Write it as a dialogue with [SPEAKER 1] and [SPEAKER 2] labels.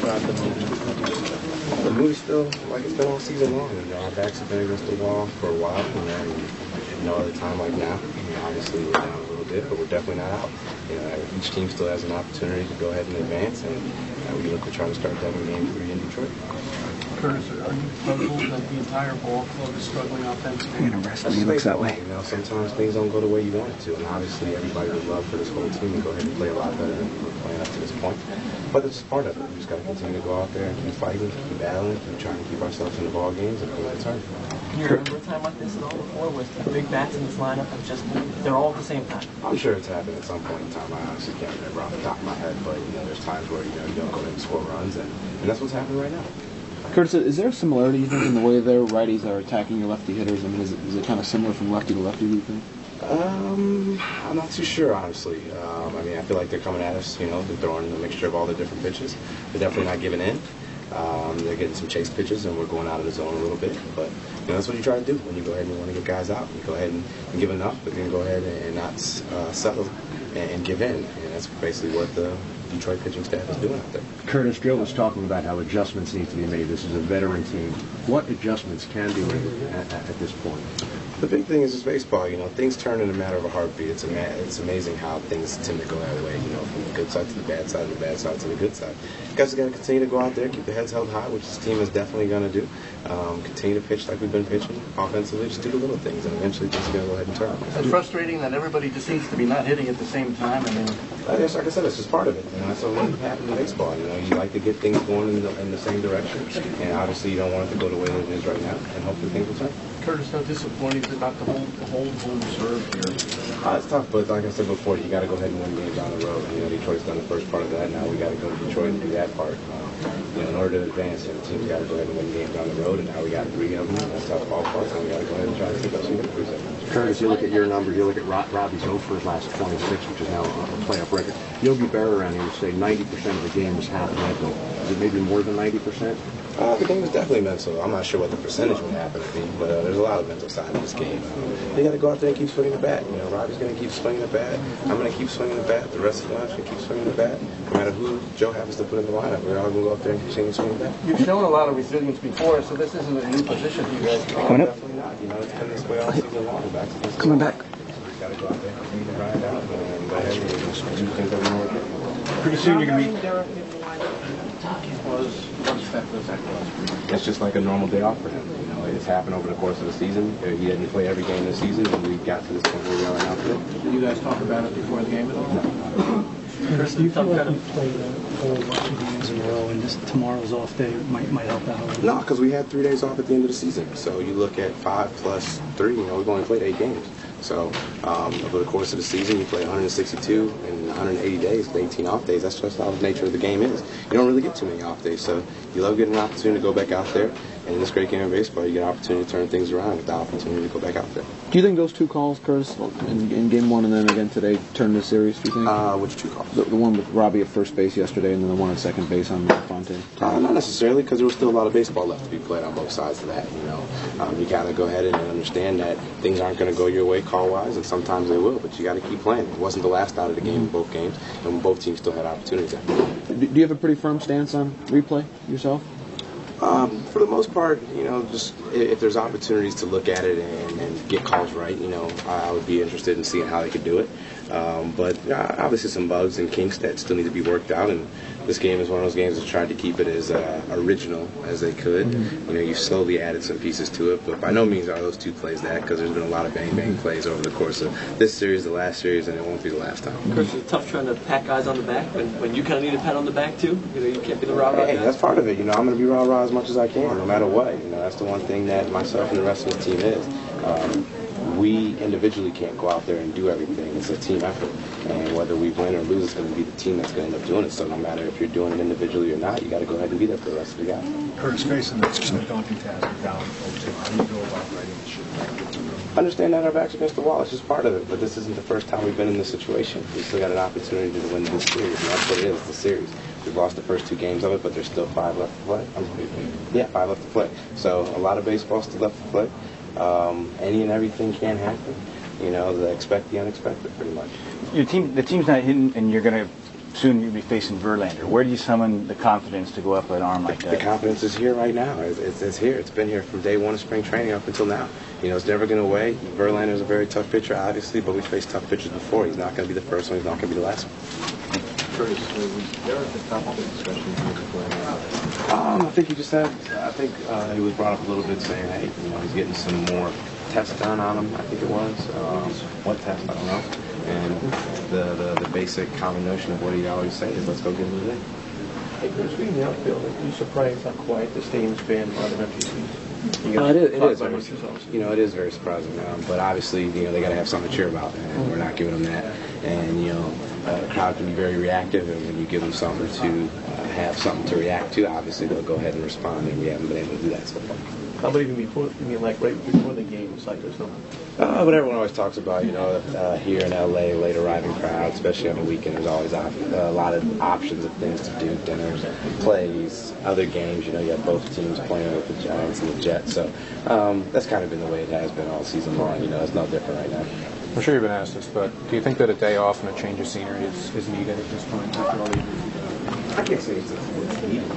[SPEAKER 1] about the movie?
[SPEAKER 2] The movie's still like it's been all season long. You know, our backs have been against the wall for a while, and no other time like now. You know, obviously we're down a little bit, but we're definitely not out. You know, each team still has an opportunity to go ahead and advance, and we look to try to start that in Game 3 in Detroit.
[SPEAKER 3] Curtis, are you puzzled that the entire ball club is struggling offensively?
[SPEAKER 4] You know, wrestling looks that way.
[SPEAKER 2] You know, sometimes things don't go the way you want it to, and obviously everybody would love for this whole team to go ahead and play a lot better than we're playing up to this point. But it's just part of it. We just got to continue to go out there and keep fighting, keep battling, keep trying to keep ourselves in the ball games and play that turn.
[SPEAKER 1] Can you remember a time like this at all before, where the big bats in this lineup have just they're all at the same time?
[SPEAKER 2] I'm sure it's happened at some point in time. I honestly can't remember off the top of my head, but you know, there's times where you don't go ahead and score runs, and that's what's happening right now.
[SPEAKER 4] Curtis, is there a similarity, you think, in the way their righties are attacking your lefty hitters? I mean, is it kind of similar from lefty to lefty, do you think?
[SPEAKER 2] I'm not too sure, honestly. I mean, I feel like they're coming at us, you know, they're throwing a mixture of all the different pitches. They're definitely not giving in. They're getting some chase pitches, and we're going out of the zone a little bit. But you know, that's what you try to do when you go ahead and you want to get guys out. You go ahead and give enough, but then go ahead and not settle and give in. And that's basically what the Detroit pitching staff is doing out there.
[SPEAKER 5] Curtis, Joe was talking about how adjustments need to be made. This is a veteran team. What adjustments can be made at this point?
[SPEAKER 2] The big thing is just baseball. You know, things turn in a matter of a heartbeat. It's amazing how things tend to go that way. You know, from the good side to the bad side, and the bad side to the good side. You guys got to continue to go out there, keep the heads held high, which this team is definitely going to do. Continue to pitch like we've been pitching offensively. Just do the little things, and eventually things are going to go ahead and turn.
[SPEAKER 3] It's frustrating that everybody just seems to be not hitting at the same time. I mean,
[SPEAKER 2] like I said, it's just part of it. You know, that's what happens in baseball. You know, you like to get things going in the same direction, and obviously you don't want it to go the way that it is right now, and hopefully things will turn.
[SPEAKER 3] Curtis, how disappointing is it not to hold home serve here?
[SPEAKER 2] It's tough, but like I said before, you got to go ahead and win games on the road. You know, Detroit's done the first part of that. Now we got to go to Detroit and do that part. You know, in order to advance, the team's got to go ahead and win games on the road, and now we got 3 of them. That's tough ballparks, and we got to go ahead and try to pick up some victories.
[SPEAKER 5] Curtis, you look at your number, you look at Robbie's 0 for his last 26, which is now a playoff record. Yogi Berra around here would say 90% of the game is half mental. Is it maybe more than 90%?
[SPEAKER 2] The game is definitely mental. I'm not sure what the percentage would happen to be, but there's a lot of mental side of this game. You got to go out there and keep swinging the bat. You know, Robbie's going to keep swinging the bat. I'm going to keep swinging the bat. The rest of the line's going to keep swinging the bat. No matter who Joe happens to put in the lineup, we're all going to go out there and keep swinging the bat.
[SPEAKER 3] You've shown a lot of resilience before, so this isn't a new position for you guys.
[SPEAKER 4] Coming up.
[SPEAKER 2] Definitely not. You know, it's been this way all season long.
[SPEAKER 4] Coming back.
[SPEAKER 2] Got to go out there and continue to grind out and go ahead and do things that we know we're doing.
[SPEAKER 5] Pretty soon you're going to be...
[SPEAKER 2] It's just like a normal day off for him. You know, it's happened over the course of the season. He didn't play every game this season, and we got to this point where we are right now today.
[SPEAKER 3] Did you guys talk about it before the game at all?
[SPEAKER 2] No.
[SPEAKER 6] Chris, do you feel like you've played a whole bunch of games in a row, and just tomorrow's off day might help out?
[SPEAKER 2] No, because we had 3 days off at the end of the season. So you look at 5 plus 3, you know, we've only played 8 games. So over the course of the season, you play 162 in 180 days, 18 off days. That's just how the nature of the game is. You don't really get too many off days. So you love getting an opportunity to go back out there. And in this great game of baseball, you get an opportunity to turn things around with the opportunity to go back out there.
[SPEAKER 4] Do you think those 2 calls, Curtis, in Game 1 and then again today, turn the series, do you think?
[SPEAKER 2] Which 2 calls?
[SPEAKER 4] The one with Robbie at first base yesterday and then the one at second base on Fonte.
[SPEAKER 2] Not necessarily, because there was still a lot of baseball left to be played on both sides of that. You know, you got to go ahead and understand that things aren't going to go your way call-wise, and sometimes they will, but you got to keep playing. It wasn't the last out of the game in both games, and both teams still had opportunities.
[SPEAKER 4] Do you have a pretty firm stance on replay yourself?
[SPEAKER 2] For the most part, you know, just if there's opportunities to look at it and get calls right, you know, I would be interested in seeing how they could do it. But obviously some bugs and kinks that still need to be worked out, and this game is one of those games that tried to keep it as original as they could. You know, you've slowly added some pieces to it, but by no means are those 2 plays that, because there's been a lot of bang-bang plays over the course of this series, the last series, and it won't be the last time.
[SPEAKER 1] Chris, it's tough trying to pat guys on the back when you kind of need a pat on the back too. You know, you can't be the rah-rah guy.
[SPEAKER 2] That's part of it. You know, I'm going to be rah-rah as much as I can, no matter what. You know, that's the one thing that myself and the rest of the team is. We individually can't go out there and do everything. It's a team effort. And whether we win or lose, it's going to be the team that's going to end up doing it. So no matter if you're doing it individually or not, you got to go ahead and be there for the rest of the guys.
[SPEAKER 7] Curtis, facing the daunting task of down 0-2, how do you go about writing the shit?
[SPEAKER 2] Understand that our back's against the wall. It's just part of it. But this isn't the first time we've been in this situation. We still got an opportunity to win this series. And that's what it is, the series. We've lost the first 2 games of it, but there's still 5 left to play. 5 left to play. So a lot of baseball still left to play. Any and everything can happen. You know, expect the unexpected, pretty much.
[SPEAKER 8] The team's not hitting, and you're going to soon you'll be facing Verlander. Where do you summon the confidence to go up an arm like
[SPEAKER 2] The
[SPEAKER 8] that?
[SPEAKER 2] confidence is here right now. It's here. It's been here from day one of spring training up until now. You know, it's never going away. Verlander is a very tough pitcher, obviously, but we faced tough pitchers before. He's not going to be the first one. He's not going to be the last one.
[SPEAKER 7] Curtis, was there at the top of the discussion before?
[SPEAKER 2] I think he just had. I think he was brought up a little bit saying, hey, you know, he's getting some more tests done on him. I think it was what test? I don't know. And the basic common notion of what he always says is, let's go get him today.
[SPEAKER 1] Hey, Chris, being the outfield, are you surprised how quiet this team's been on the empty season?
[SPEAKER 2] It is. You know, it is very surprising. But obviously, you know, they got to have something to cheer about, and we're not giving them that. And you know, the crowd can be very reactive, and when you give them something to have something to react to, obviously they'll go ahead and respond. And we haven't been able to do that so far.
[SPEAKER 1] How about even before? I mean, like right before the game, it's like there's no.
[SPEAKER 2] But everyone always talks about, you know, here in LA, late arriving crowd, especially on the weekend, there's always a lot of options of things to do, dinners, plays, other games. You know, you have both teams playing with the Giants and the Jets. So that's kind of been the way it has been all season long. You know, it's no different right now.
[SPEAKER 9] I'm sure you've been asked this, but do you think that a day off and a change of scenery is needed at this point after all the years?
[SPEAKER 2] I can't say it's needed.